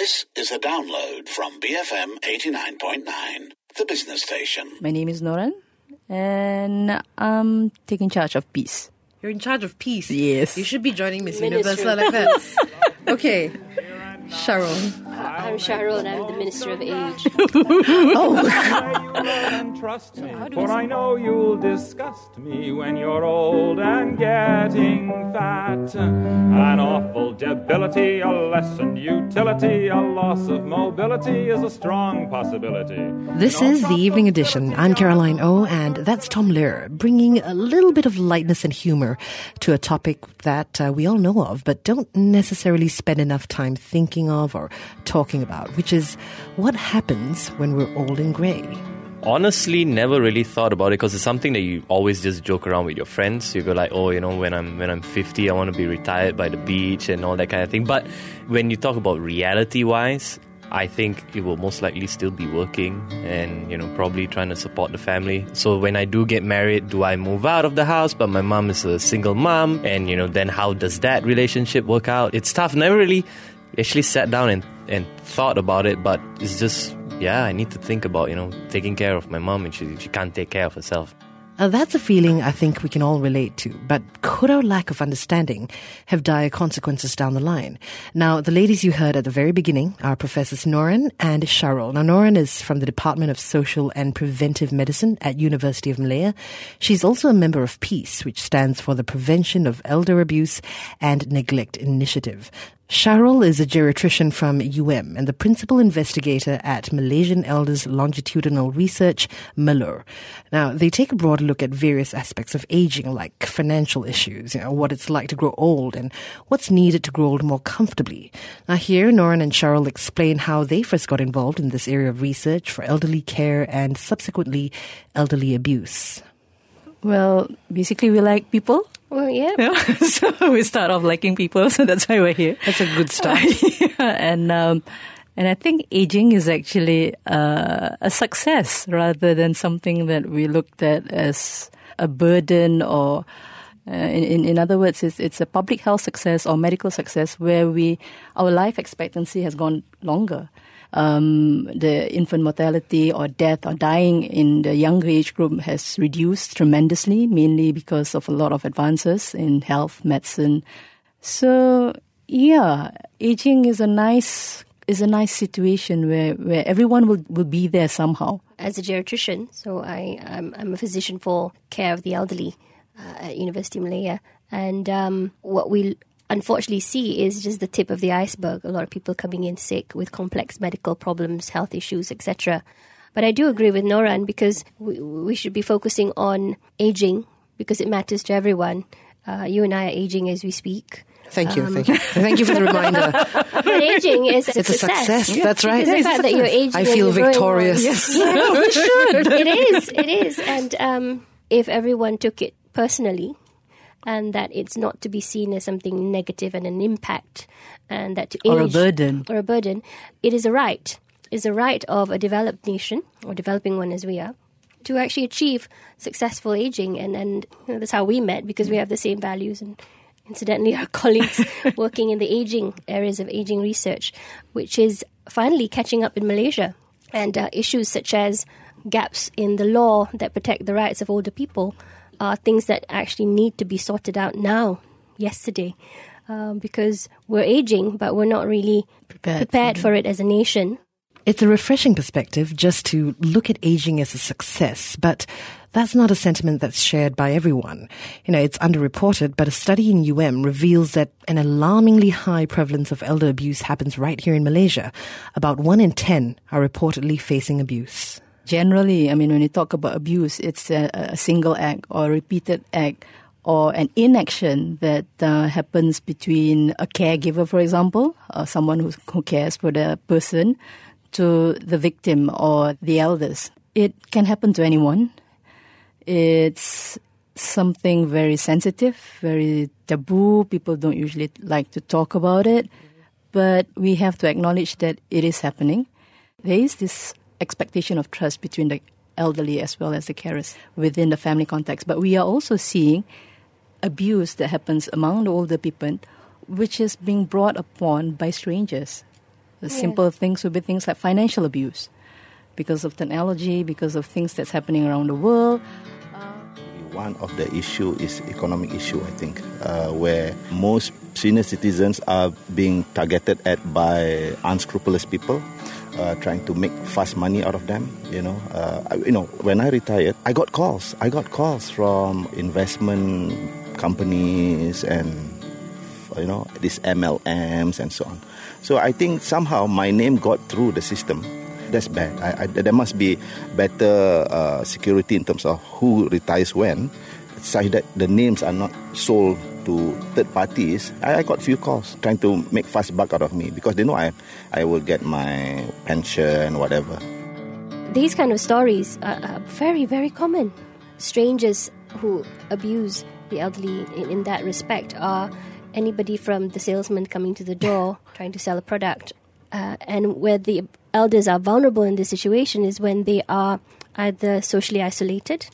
This is a download from BFM 89.9, the business station. My name is Noran, and I'm taking charge of peace. You're in charge of peace? Yes. You should be joining Miss Universe like that. Okay. Cheryl. I'm Cheryl and I'm the Minister of Age. Trust me, for I know you'll disgust me when you're old and getting fat. An awful debility, a lessened utility, a loss of mobility is a strong possibility. This is the Evening Edition. I'm Caroline O, and that's Tom Lear, bringing a little bit of lightness and humor to a topic that we all know of, but don't necessarily spend enough time thinking of or talking about, which is what happens when we're old and grey. Honestly, never really thought about it because it's something that you always just joke around with your friends. You go like, oh, you know, when I'm 50, I want to be retired by the beach and all that kind of thing. But when you talk about reality-wise, I think it will most likely still be working and, you know, probably trying to support the family. So when I do get married, do I move out of the house? But my mom is a single mom. And, you know, then how does that relationship work out? It's tough. Never really actually sat down and thought about it. But it's just, I need to think about, you know, taking care of my mom and she can't take care of herself. That's a feeling I think we can all relate to, but could our lack of understanding have dire consequences down the line? Now, the ladies you heard at the very beginning are Professors Noran and Cheryl. Now, Noran is from the Department of Social and Preventive Medicine at University of Malaya. She's also a member of PEACE, which stands for the Prevention of Elder Abuse and Neglect Initiative. Cheryl is a geriatrician from UM and the principal investigator at Malaysian Elders Longitudinal Research, MALUR. Now, they take a broader look at various aspects of aging, like financial issues, you know, what it's like to grow old and what's needed to grow old more comfortably. Now, here, Noran and Cheryl explain how they first got involved in this area of research for elderly care and subsequently elderly abuse. Well, basically we like people. Well, yeah. So we start off liking people, so that's why we're here. That's a good start. And I think aging is actually a success rather than something that we looked at as a burden or, in other words, it's a public health success or medical success where our life expectancy has gone longer. The infant mortality or death or dying in the younger age group has reduced tremendously, mainly because of a lot of advances in health, medicine. So, aging is a nice situation where everyone will be there somehow. As a geriatrician, so I'm a physician for care of the elderly at University of Malaya. And what we unfortunately see is just the tip of the iceberg. A lot of people coming in sick with complex medical problems, health issues, etc. But I do agree with Noran because we should be focusing on aging because it matters to everyone. You and I are aging as we speak. Thank you. Thank you for the reminder. But aging is a success. That's right. The fact that you're aging, I feel victorious. Yes. Yeah, we should. It is. And if everyone took it personally, and that it's not to be seen as something negative and an impact, and that to age... Or a burden. It is a right. It's a right of a developed nation, or developing one as we are, to actually achieve successful aging. And you know, that's how we met, because we have the same values. And incidentally, our colleagues working in the aging areas of aging research, which is finally catching up in Malaysia. And issues such as gaps in the law that protect the rights of older people are things that actually need to be sorted out now, yesterday, because we're aging, but we're not really prepared for it as a nation. It's a refreshing perspective just to look at aging as a success, but that's not a sentiment that's shared by everyone. You know, it's underreported, but a study in UM reveals that an alarmingly high prevalence of elder abuse happens right here in Malaysia. About 1 in 10 are reportedly facing abuse. Generally, I mean, when you talk about abuse, it's a single act or a repeated act or an inaction that happens between a caregiver, for example, someone who cares for the person, to the victim or the elders. It can happen to anyone. It's something very sensitive, very taboo. People don't usually like to talk about it, but we have to acknowledge that it is happening. There is this expectation of trust between the elderly as well as the carers within the family context. But we are also seeing abuse that happens among the older people, which is being brought upon by strangers. The simple things would be things like financial abuse because of technology, because of things that's happening around the world. One of the issue is economic issue, I think, where most senior citizens are being targeted at by unscrupulous people, trying to make fast money out of them. When I retired, I got calls. I got calls from investment companies and these MLMs and so on. So I think somehow my name got through the system. That's bad. There must be better security in terms of who retires when, such that the names are not sold to third parties. I got few calls trying to make fast buck out of me because they know I will get my pension, whatever. These kind of stories are very, very common. Strangers who abuse the elderly in that respect are anybody from the salesman coming to the door trying to sell a product. And where the elders are vulnerable in this situation is when they are either socially isolated,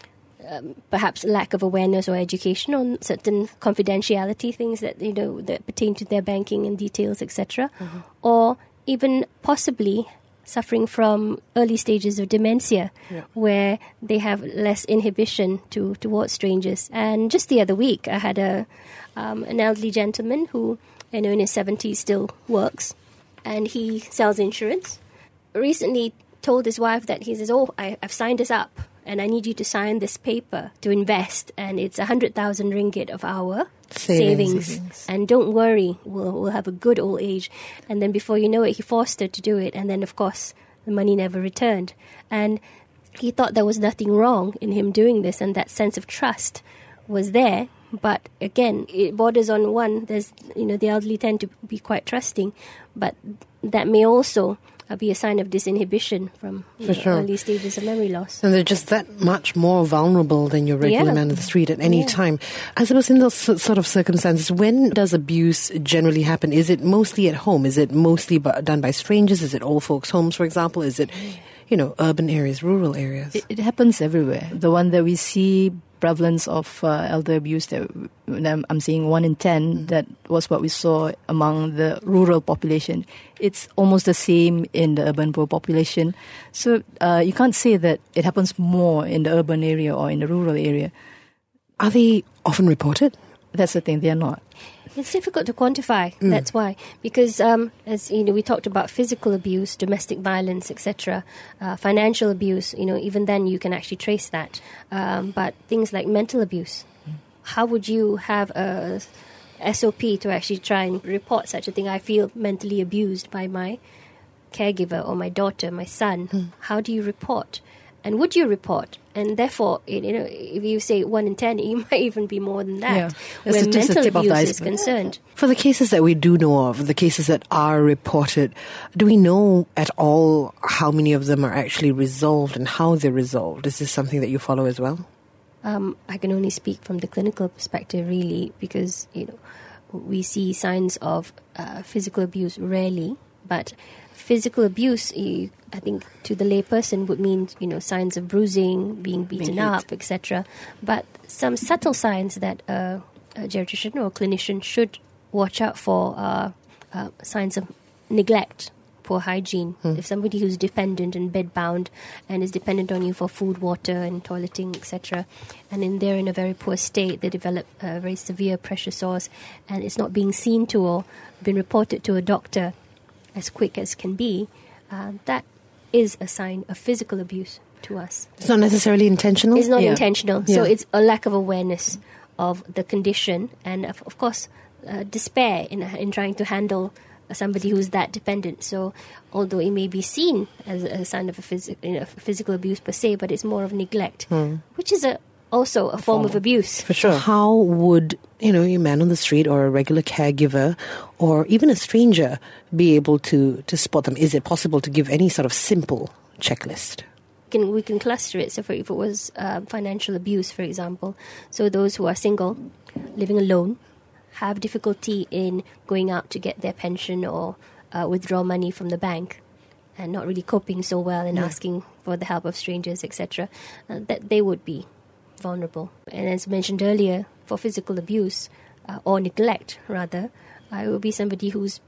perhaps lack of awareness or education on certain confidentiality things that that pertain to their banking and details, etc., or even possibly suffering from early stages of dementia, where they have less inhibition towards strangers. And just the other week, I had an elderly gentleman who, in his 70s, still works. And he sells insurance. Recently told his wife that he says, I've signed this up and I need you to sign this paper to invest. And it's 100,000 ringgit of our savings. And don't worry, we'll have a good old age. And then before you know it, he forced her to do it. And then, of course, the money never returned. And he thought there was nothing wrong in him doing this. And that sense of trust was there. But again, it borders on one. There's, the elderly tend to be quite trusting, but that may also be a sign of disinhibition from early stages of memory loss. And they're just that much more vulnerable than your regular man on the street at any time. I suppose in those sort of circumstances, when does abuse generally happen? Is it mostly at home? Is it mostly done by strangers? Is it old folks' homes, for example? Is it, urban areas, rural areas? It happens everywhere. The one that we see prevalence of elder abuse that I'm seeing 1 in 10, that was what we saw among the rural population. It's almost the same in the urban poor population. So you can't say that it happens more in the urban area or in the rural area. Are they often reported? That's the thing, they are not. It's difficult to quantify. That's why, because as we talked about physical abuse, domestic violence, etc., financial abuse. Even then you can actually trace that. But things like mental abuse, how would you have a SOP to actually try and report such a thing? I feel mentally abused by my caregiver or my daughter, my son. How do you report? And would you report? And therefore, if you say 1 in 10, it might even be more than that, when mental abuse is concerned. For the cases that we do know of, the cases that are reported, do we know at all how many of them are actually resolved and how they're resolved? Is this something that you follow as well? I can only speak from the clinical perspective, really, because we see signs of physical abuse rarely, but physical abuse, I think, to the layperson would mean, signs of bruising, being beaten up, etc. But some subtle signs that a geriatrician or clinician should watch out for are signs of neglect, poor hygiene. If somebody who's dependent and bedbound and is dependent on you for food, water and toileting, etc., and they're in a very poor state, they develop very severe pressure sores, and it's not being seen to or been reported to a doctor as quick as can be, that is a sign of physical abuse to us. It's not necessarily intentional? It's not intentional. So it's a lack of awareness of the condition and, of course, despair in trying to handle somebody who's that dependent. So although it may be seen as a sign of physical abuse per se, but it's more of neglect, which is also a form of abuse. For sure. How would, your man on the street or a regular caregiver or even a stranger be able to spot them? Is it possible to give any sort of simple checklist? We can cluster it. So if it was financial abuse, for example, so those who are single, living alone, have difficulty in going out to get their pension or withdraw money from the bank, and not really coping so well and asking for the help of strangers, etc., that they would be vulnerable. And as mentioned earlier, for physical abuse or neglect, rather, it will be somebody who's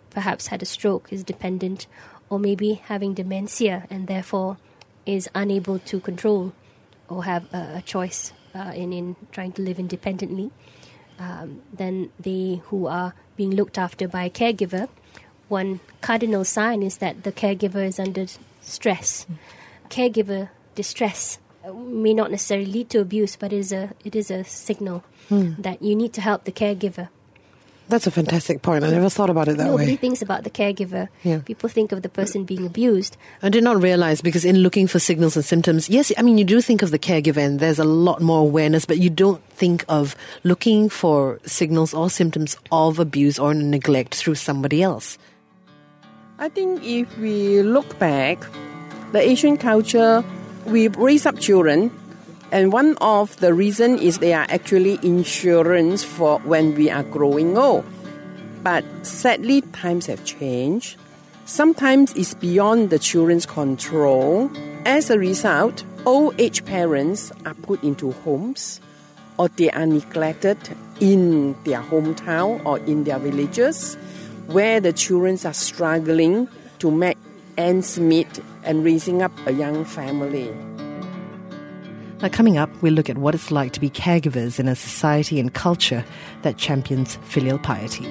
perhaps had a stroke, is dependent, or maybe having dementia and therefore is unable to control or have a choice in trying to live independently, then they who are being looked after by a caregiver, one cardinal sign is that the caregiver is under stress. Caregiver distress may not necessarily lead to abuse, but it is a signal that you need to help the caregiver. That's a fantastic point. I never thought about it that way. Nobody thinks about the caregiver. Yeah. People think of the person being abused. I did not realize, because in looking for signals and symptoms, yes, I mean, you do think of the caregiver and there's a lot more awareness, but you don't think of looking for signals or symptoms of abuse or neglect through somebody else. I think if we look back, the Asian culture, we raise up children, and one of the reasons is they are actually insurance for when we are growing old. But sadly, times have changed. Sometimes it's beyond the children's control. As a result, old age parents are put into homes, or they are neglected in their hometown or in their villages, where the children are struggling to make ends meet and raising up a young family. Now, coming up, we'll look at what it's like to be caregivers in a society and culture that champions filial piety.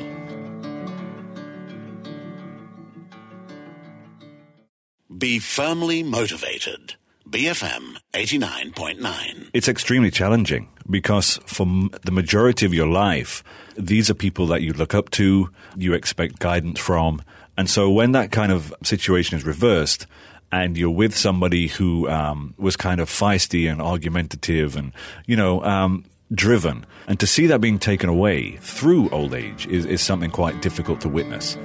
Be firmly motivated. BFM 89.9. It's extremely challenging because for the majority of your life, these are people that you look up to, you expect guidance from. And so when that kind of situation is reversed, and you're with somebody who was kind of feisty and argumentative and, driven. And to see that being taken away through old age is something quite difficult to witness.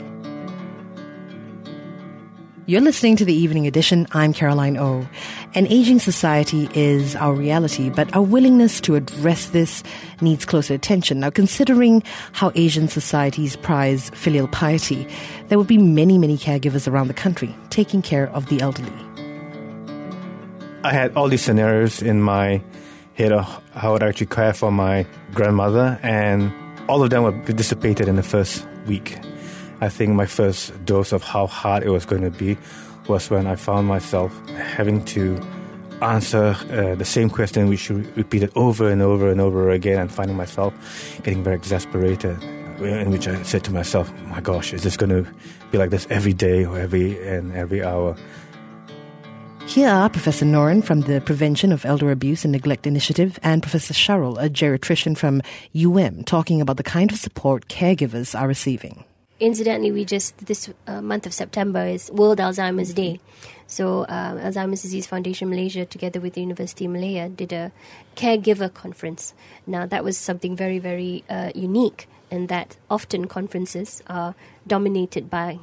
You're listening to the Evening Edition. I'm Caroline O. An aging society is our reality, but our willingness to address this needs closer attention. Now, considering how Asian societies prize filial piety, there will be many, many caregivers around the country taking care of the elderly. I had all these scenarios in my head of how I would actually care for my grandmother, and all of them were dissipated in the first week. I think my first dose of how hard it was going to be was when I found myself having to answer the same question which you repeated over and over and over again, and finding myself getting very exasperated, in which I said to myself, my gosh, is this going to be like this every day or every hour? Here are Professor Noren from the Prevention of Elder Abuse and Neglect Initiative and Professor Sharul, a geriatrician from UM, talking about the kind of support caregivers are receiving. Incidentally, this month of September is World Alzheimer's Day. So Alzheimer's Disease Foundation Malaysia, together with the University of Malaya, did a caregiver conference. Now, that was something very, very unique, in that often conferences are dominated by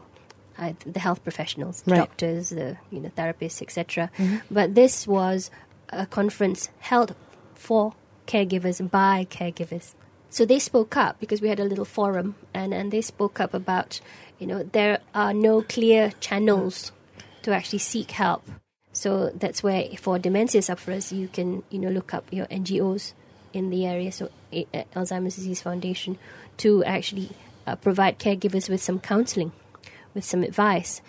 the health professionals, right. Doctors, the therapists, etc. Mm-hmm. But this was a conference held for caregivers, by caregivers. So they spoke up, because we had a little forum, and they spoke up about, there are no clear channels to actually seek help. So that's where, for dementia sufferers, you can, look up your NGOs in the area, so Alzheimer's Disease Foundation, to actually provide caregivers with some counselling, with some advice,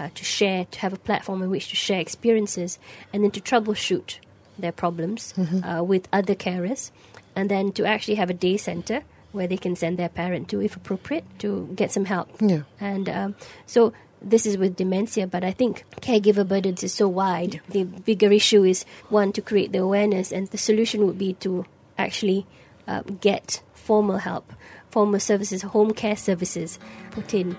to have a platform in which to share experiences, and then to troubleshoot their problems with other carers. And then to actually have a day centre where they can send their parent to, if appropriate, to get some help. Yeah. And so this is with dementia, but I think caregiver burdens is so wide. The bigger issue is, one, to create the awareness, and the solution would be to actually get formal help, formal services, home care services put in.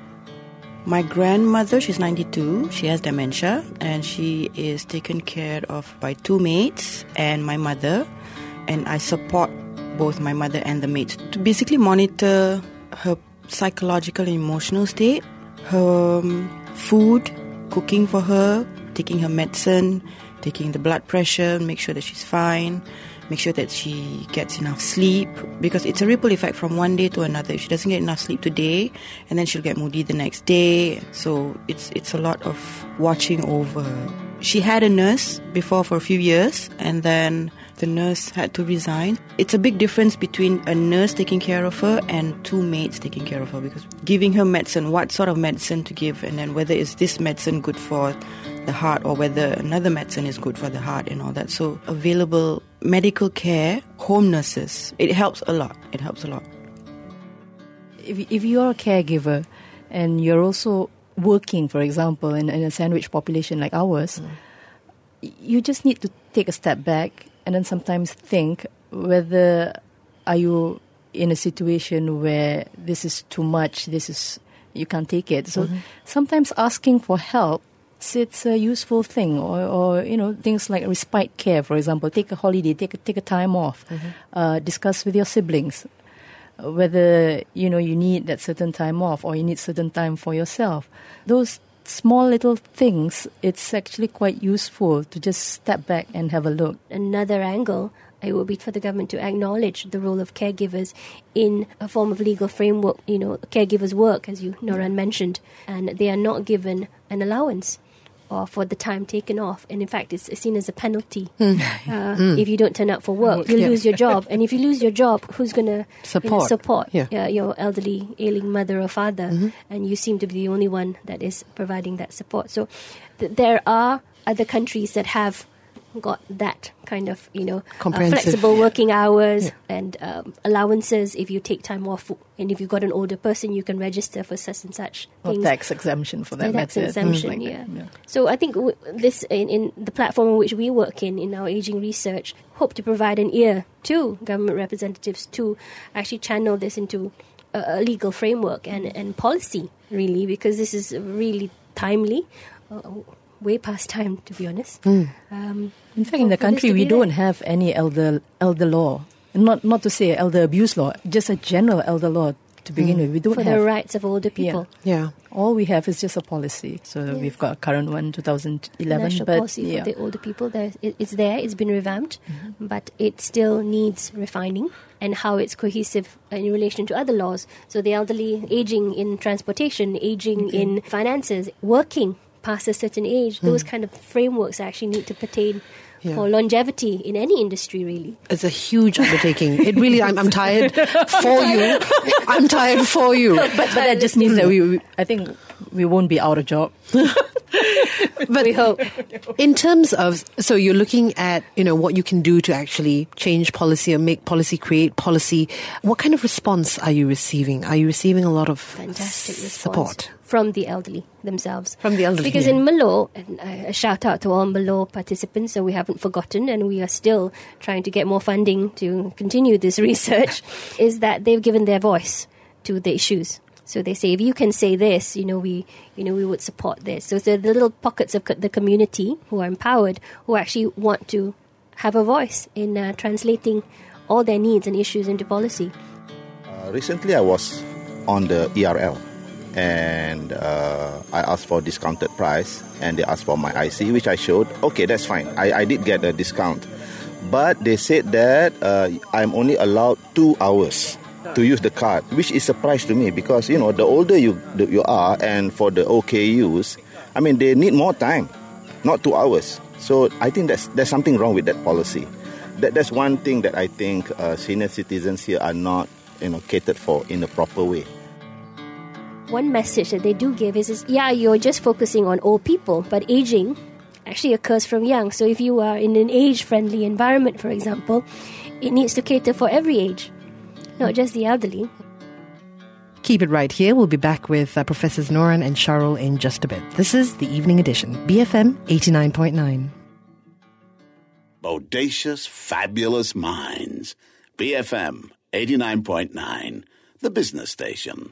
My grandmother, she's 92, she has dementia, and she is taken care of by two maids and my mother. And I support both my mother and the maids to basically monitor her psychological and emotional state, her food, cooking for her, taking her medicine, taking the blood pressure, make sure that she's fine, make sure that she gets enough sleep, because it's a ripple effect from one day to another. If she doesn't get enough sleep today, and then she'll get moody the next day. So it's a lot of watching over her. She had a nurse before for a few years, and then The nurse had to resign. It's a big difference between a nurse taking care of her and two maids taking care of her, because giving her medicine, what sort of medicine to give, and then whether is this medicine good for the heart or whether another medicine is good for the heart and all that. So available medical care, home nurses, it helps a lot. It helps a lot. If you're a caregiver and you're also working, for example, in a sandwich population like ours, you just need to take a step back and then sometimes think whether are you in a situation where this is too much, you can't take it. So sometimes asking for help, it's a useful thing, or things like respite care, for example. Take a holiday, take a time off, discuss with your siblings whether you need that certain time off or you need certain time for yourself. Those small little things, it's actually quite useful to just step back and have a look. Another angle, it would be for the government to acknowledge the role of caregivers in a form of legal framework. Caregivers work, as Noran mentioned, and they are not given an allowance or for the time taken off. And in fact, it's seen as a penalty. If you don't turn up for work, you lose your job. And if you lose your job, who's going to support your elderly, ailing mother or father? And you seem to be the only one that is providing that support. So there are other countries that have got that kind of, flexible working hours and allowances. If you take time off, and if you've got an older person, you can register for such and such things. Or tax exemption for that matter. Tax exemption, yeah. So I think this, in the platform in which we work in our aging research, hope to provide an ear to government representatives to actually channel this into a legal framework and policy, really, because this is really timely. Way past time, to be honest. In fact, in the country, we don't have any elder law. Not to say elder abuse law, just a general elder law to begin with. We don't have the rights of older people. Yeah. All we have is just a policy. So we've got a current one, 2011. National policy for the older people. It's been revamped, but it still needs refining, and how it's cohesive in relation to other laws. So the elderly, aging in transportation, aging in finances, working past a certain age, those kind of frameworks actually need to pertain for longevity in any industry, really. It's a huge undertaking. It really, I'm tired for you. I'm tired for you. But that just means that I think we won't be out of job. But we hope. In terms of, so you're looking at, what you can do to actually change policy or make policy, create policy. What kind of response are you receiving? Are you receiving a lot of fantastic support? From the elderly themselves. From the elderly. Because in Merlot, and a shout out to all Merlot participants, so we haven't forgotten, and we are still trying to get more funding to continue this research, is that they've given their voice to the issues. So they say, if you can say this, we would support this. So there are the little pockets of the community who are empowered, who actually want to have a voice in translating all their needs and issues into policy. Recently, I was on the ERL, and I asked for a discounted price, and they asked for my IC, which I showed. Okay, that's fine. I did get a discount. But they said that I'm only allowed 2 hours to use the card, which is a surprise to me because, the older you are, and for the OKUs, they need more time, not 2 hours. So I think there's something wrong with that policy. That's one thing that I think senior citizens here are not, catered for in the proper way. One message that they do give is you're just focusing on old people, but aging actually occurs from young. So if you are in an age-friendly environment, for example, it needs to cater for every age, not just the elderly. Keep it right here. We'll be back with Professors Noran and Sharul in just a bit. This is the Evening Edition, BFM 89.9. Bodacious, fabulous minds. BFM 89.9, the business station.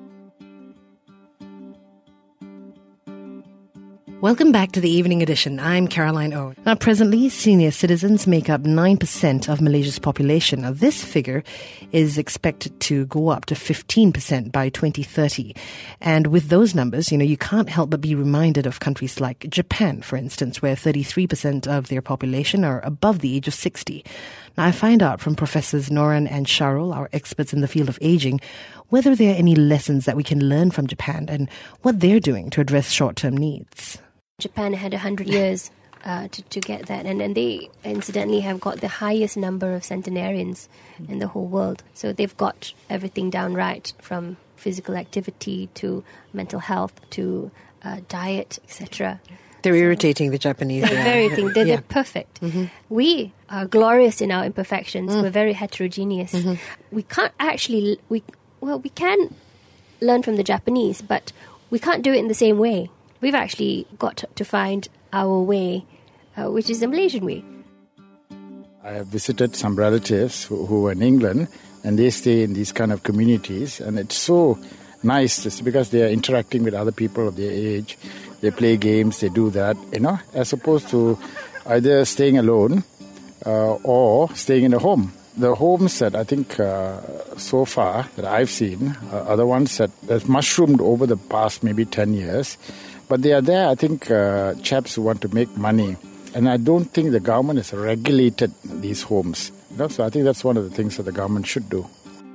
Welcome back to the Evening Edition. I'm Caroline O. Now, presently, senior citizens make up 9% of Malaysia's population. Now, this figure is expected to go up to 15% by 2030. And with those numbers, you can't help but be reminded of countries like Japan, for instance, where 33% of their population are above the age of 60. Now, I find out from Professors Noran and Sharul, our experts in the field of aging, whether there are any lessons that we can learn from Japan and what they're doing to address short-term needs. Japan had 100 years to get that. And they incidentally have got the highest number of centenarians in the whole world. So they've got everything down right, from physical activity to mental health to diet, etc. They're irritating, the Japanese. They're irritating. They're perfect. Mm-hmm. We are glorious in our imperfections. We're very heterogeneous. We can't actually... we can learn from the Japanese, but we can't do it in the same way. We've actually got to find our way, which is the Malaysian way. I have visited some relatives who are in England, and they stay in these kind of communities, and it's so nice just because they are interacting with other people of their age. They play games, they do that, as opposed to either staying alone or staying in a home. The homes that I think so far that I've seen are the ones that have mushroomed over the past maybe 10 years. But they are there, I think, chaps who want to make money. And I don't think the government has regulated these homes. So I think that's one of the things that the government should do.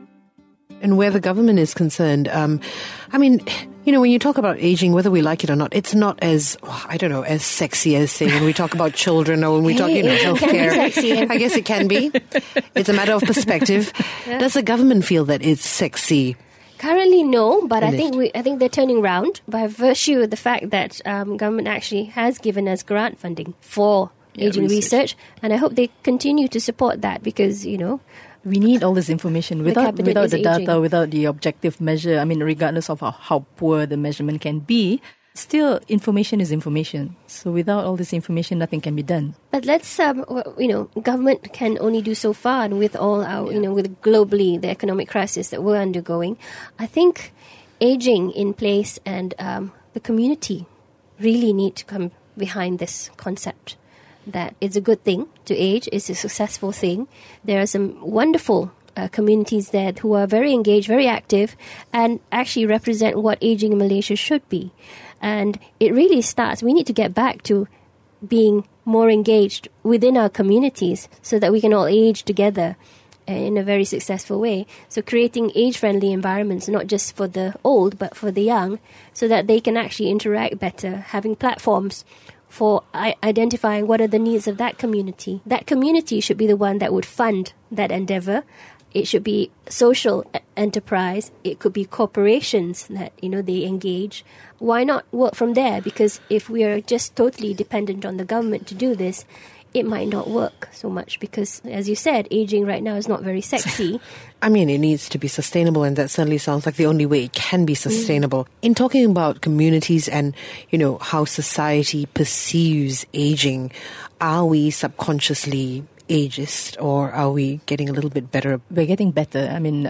And where the government is concerned, when you talk about aging, whether we like it or not, it's not as, as sexy as, say, when we talk about children or when we talk, healthcare. I guess it can be. It's a matter of perspective. Yeah. Does the government feel that it's sexy? Currently, no, but I think they're turning round by virtue of the fact that government actually has given us grant funding for aging research, and I hope they continue to support that because, we need all this information. Without the data, without the objective measure, regardless of how poor the measurement can be, still information is information. So without all this information, nothing can be done. But let's, government can only do so far, and with all our, with globally the economic crisis that we're undergoing, I think aging in place and the community really need to come behind this concept. That it's a good thing to age, it's a successful thing. There are some wonderful communities there who are very engaged, very active, and actually represent what aging in Malaysia should be. And it really starts, we need to get back to being more engaged within our communities so that we can all age together in a very successful way. So creating age-friendly environments, not just for the old, but for the young, so that they can actually interact better, having platforms for identifying what are the needs of that community. That community should be the one that would fund that endeavor. It should be social enterprise. It could be corporations that, they engage. Why not work from there? Because if we are just totally dependent on the government to do this, it might not work so much because, as you said, aging right now is not very sexy. It needs to be sustainable, and that certainly sounds like the only way it can be sustainable. In talking about communities and, how society perceives aging, are we subconsciously ageist, or are we getting a little bit better? We're getting better.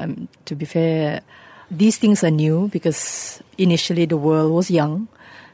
To be fair, these things are new because initially the world was young.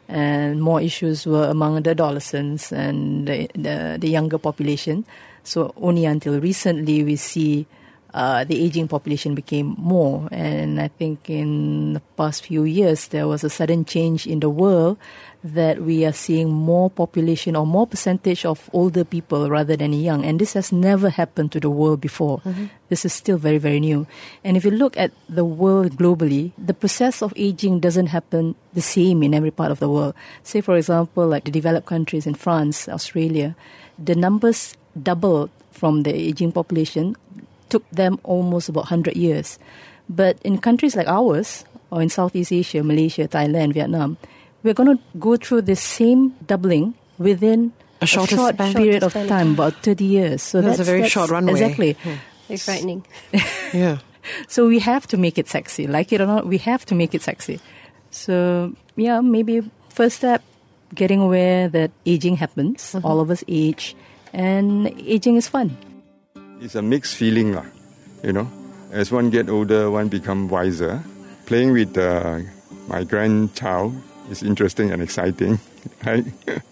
And more issues were among the adolescents and the younger population. So only until recently we see the aging population became more. And I think in the past few years there was a sudden change in the world that we are seeing more population or more percentage of older people rather than young. And this has never happened to the world before. Mm-hmm. This is still very, very new. And if you look at the world globally, the process of aging doesn't happen the same in every part of the world. Say, for example, like the developed countries in France, Australia, the numbers doubled from the aging population, took them almost about 100 years. But in countries like ours, or in Southeast Asia, Malaysia, Thailand, Vietnam, we're going to go through the same doubling within a short period of time, about 30 years. So that's a very short runway. Exactly. It's frightening. Yeah. So we have to make it sexy. Like it or not, we have to make it sexy. So, maybe first step, getting aware that aging happens. Mm-hmm. All of us age. And aging is fun. It's a mixed feeling, As one get older, one become wiser. Playing with my grandchild is interesting and exciting, right?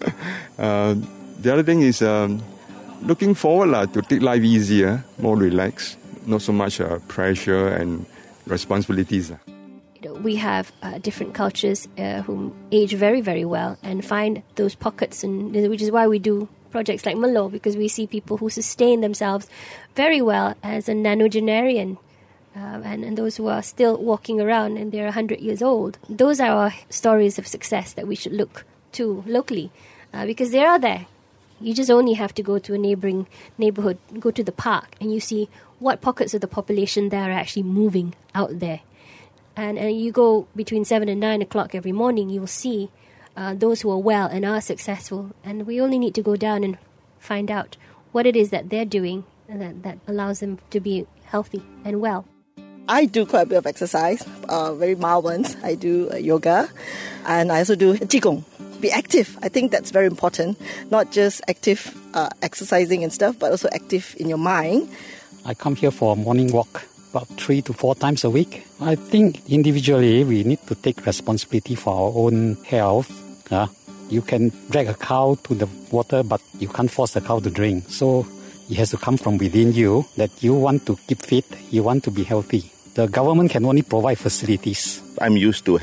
The other thing is looking forward to take life easier, more relaxed, not so much pressure and responsibilities. We have different cultures who age very, very well and find those pockets, which is why we do projects like Merlot, because we see people who sustain themselves very well as a nonagenarian. And those who are still walking around and they're 100 years old. Those are our stories of success that we should look to locally because they are there. You just only have to go to a neighboring neighborhood, go to the park, and you see what pockets of the population there are actually moving out there. And you go between 7 and 9 o'clock every morning, you will see those who are well and are successful. And we only need to go down and find out what it is that they're doing that allows them to be healthy and well. I do quite a bit of exercise, very mild ones. I do yoga, and I also do qigong. Be active. I think that's very important. Not just active exercising and stuff, but also active in your mind. I come here for a morning walk about 3 to 4 times a week. I think individually we need to take responsibility for our own health. You can drag a cow to the water, but you can't force the cow to drink. So it has to come from within you that you want to keep fit, you want to be healthy. The government can only provide facilities. I'm used to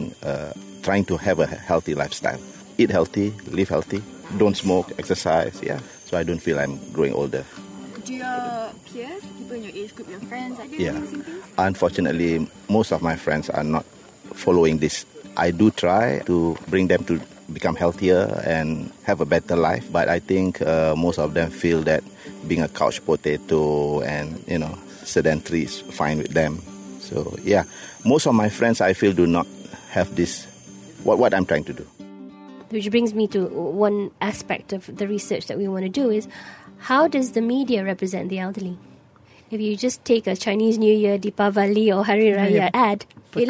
trying to have a healthy lifestyle. Eat healthy, live healthy, don't smoke, exercise, So I don't feel I'm growing older. Do your peers, people in your age group, your friends, are they Yeah. doing the same things? Unfortunately, most of my friends are not following this. I do try to bring them to become healthier and have a better life, but I think most of them feel that being a couch potato and, sedentary is fine with them. So, most of my friends, I feel, do not have this, what I'm trying to do. Which brings me to one aspect of the research that we want to do is, how does the media represent the elderly? If you just take a Chinese New Year, Deepavali or Hari Raya ad,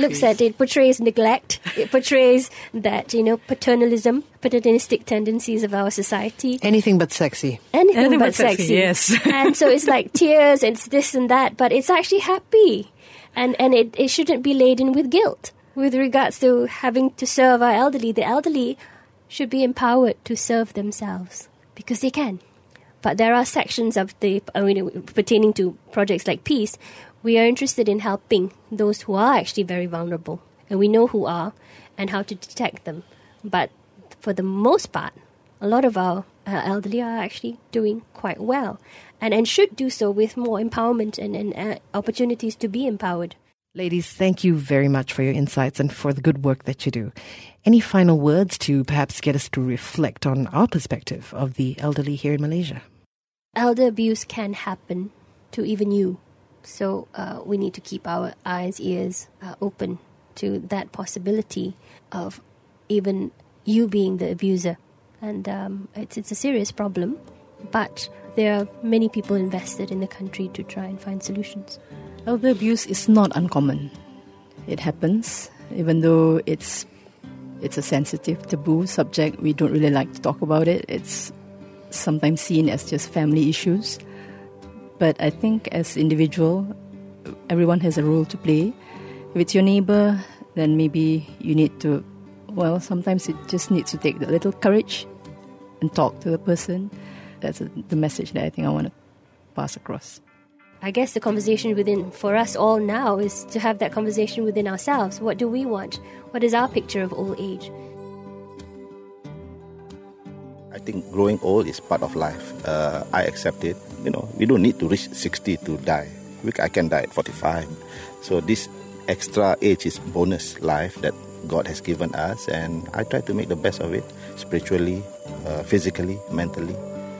it portrays neglect, it portrays that, paternalism, paternalistic tendencies of our society. Anything but sexy. Anything but sexy, yes. And so it's like tears, it's this and that, but it's actually happy. And it shouldn't be laden with guilt. With regards to having to serve our elderly, the elderly should be empowered to serve themselves because they can. But there are sections of pertaining to projects like Peace, we are interested in helping those who are actually very vulnerable. And we know who are and how to detect them. But for the most part, a lot of our elderly are actually doing quite well and should do so with more empowerment and opportunities to be empowered. Ladies, thank you very much for your insights and for the good work that you do. Any final words to perhaps get us to reflect on our perspective of the elderly here in Malaysia? Elder abuse can happen to even you. So we need to keep our eyes, ears open to that possibility of even you being the abuser. And it's a serious problem, but there are many people invested in the country to try and find solutions. Elder abuse is not uncommon. It happens, even though it's a sensitive, taboo subject. We don't really like to talk about it. It's sometimes seen as just family issues. But I think as individual, everyone has a role to play. If it's your neighbor, then maybe you need to, sometimes it just needs to take a little courage and talk to the person. That's the message that I think I want to pass across. I guess the conversation for us all now is to have that conversation within ourselves. What do we want? What is our picture of old age? I think growing old is part of life. I accept it. We don't need to reach 60 to die. I can die at 45. So this extra age is bonus life that God has given us, and I try to make the best of it, spiritually, physically, mentally.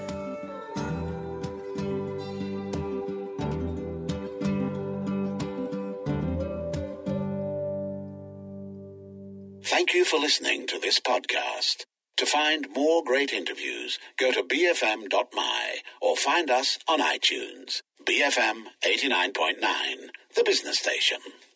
Thank you for listening to this podcast. To find more great interviews, go to bfm.my or find us on iTunes. BFM 89.9, the business station.